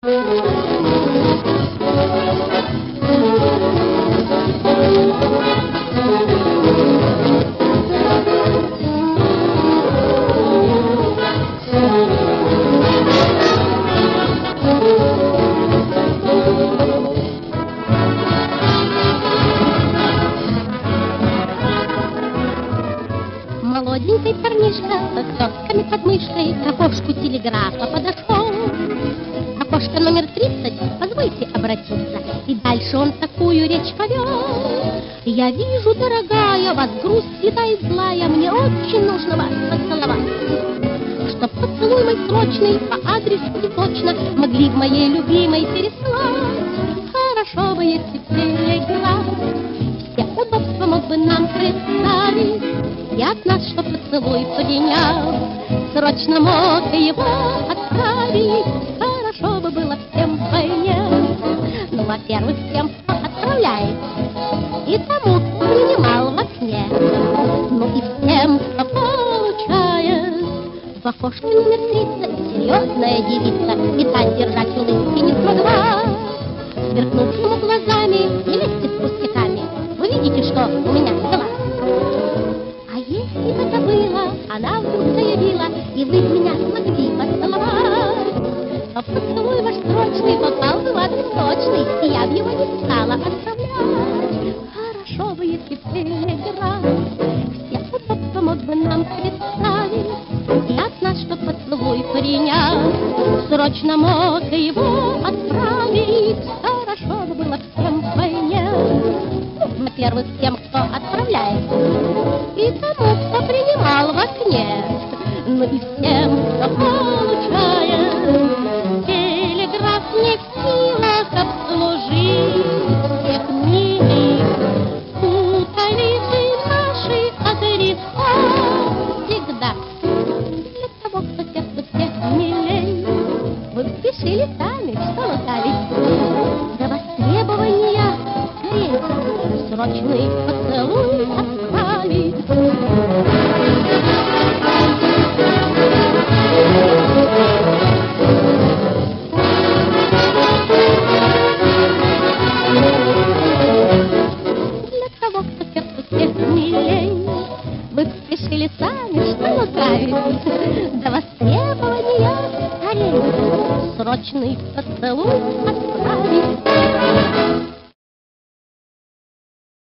Молоденький парнишка со свёртками под мышкой к окошку телеграфа подошел. Окошко номер 30, позвольте обратиться. И дальше он такую речь повел. Я вижу, дорогая, вас грусть святая и злая, мне очень нужно вас поцеловать. Чтоб поцелуй мой срочный по адресу не точно могли в моей любимой переслать. Хорошо бы, если телеграф все удобства мог бы нам представить. И от нас, что поцелуй поднял, срочно мог его отправить. Хорошо бы было всем понять. Ну, во-первых, тем, кто отправляет, и тому, кто принимал в окне. Ну и всем, кто получает. В окошке номер 30 серьезная девица, и та держать улыбки не смогла. Сверкнув ему глазами, не лезьте с пустяками, вы видите, что у меня дела. А если бы это было, она вдруг заявила, и вы меня смогли поцеловать, то поцелуй ваш срочный попал бы в адрес точный, и я в его не стала отправлять. Хорошо бы, если в телеграф все удобства мог бы нам представить. И от нас, что поцелуй принял, срочно мог его отправить. Хорошо бы было всем понять. Во-первых, тем, кто отправляет, и тому, кто принимал в окне. Ну и всем, кто получает. Телеграф не в силах обслужить всех милых. Путаницы наши адреса всегда. Для того, кто сердце всех милей, вы спешили сами, что лукавить. До востребования скорее срочный поцелуй отправить. Для того, кто сердце всех милей, вы спешили сами, что лукавить. До востребования скорее срочный поцелуй отправить.